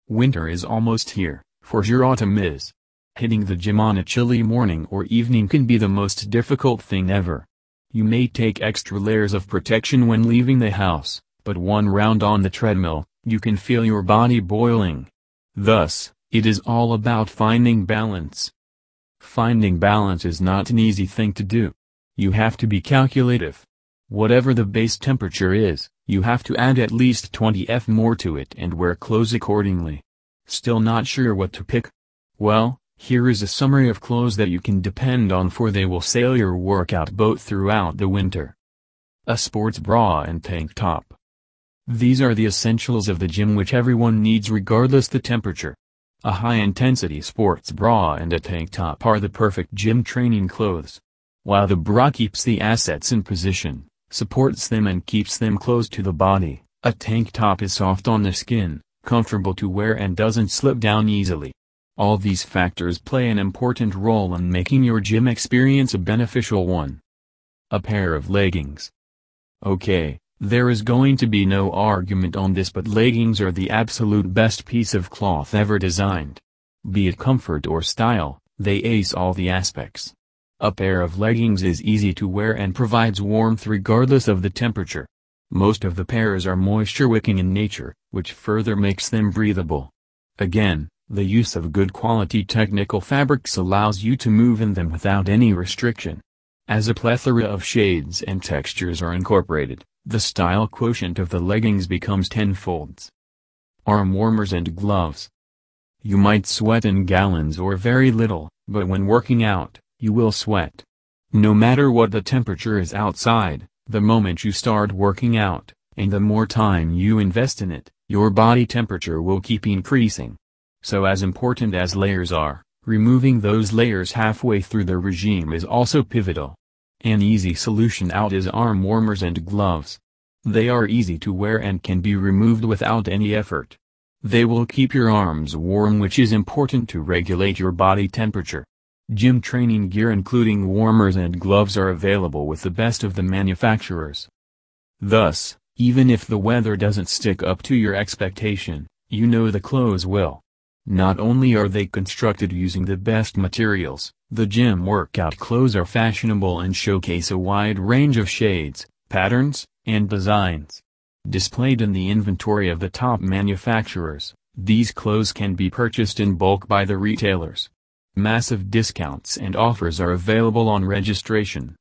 Winter is almost here, for sure autumn is. Hitting the gym on a chilly morning or evening can be the most difficult thing ever. You may take extra layers of protection when leaving the house, but one round on the treadmill, you can feel your body boiling. Thus, it is all about finding balance. Finding balance is not an easy thing to do. You have to be calculative. Whatever the base temperature is, you have to add at least 20 F more to it and wear clothes accordingly. Still not sure what to pick? Well, here is a summary of clothes that you can depend on, for they will sail your workout boat throughout the winter. A sports bra and tank top. These are the essentials of the gym which everyone needs regardless the temperature. A high-intensity sports bra and a tank top are the perfect gym training clothes. While the bra keeps the assets in position, supports them and keeps them close to the body, a tank top is soft on the skin, comfortable to wear and doesn't slip down easily. All these factors play an important role in making your gym experience a beneficial one. A pair of leggings. Okay, there is going to be no argument on this, but leggings are the absolute best piece of cloth ever designed. Be it comfort or style, they ace all the aspects. A pair of leggings is easy to wear and provides warmth regardless of the temperature. Most of the pairs are moisture-wicking in nature, which further makes them breathable. Again, the use of good quality technical fabrics allows you to move in them without any restriction. As a plethora of shades and textures are incorporated, the style quotient of the leggings becomes tenfolds. Arm warmers and gloves. You might sweat in gallons or very little, but when working out, you will sweat. No matter what the temperature is outside, the moment you start working out, and the more time you invest in it, your body temperature will keep increasing. So as important as layers are, removing those layers halfway through the regime is also pivotal. An easy solution out is arm warmers and gloves. They are easy to wear and can be removed without any effort. They will keep your arms warm, which is important to regulate your body temperature. Gym training gear including warmers and gloves are available with the best of the manufacturers. Thus, even if the weather doesn't stick up to your expectation, you know the clothes will. Not only are they constructed using the best materials, the gym workout clothes are fashionable and showcase a wide range of shades, patterns, and designs. Displayed in the inventory of the top manufacturers, these clothes can be purchased in bulk by the retailers. Massive discounts and offers are available on registration.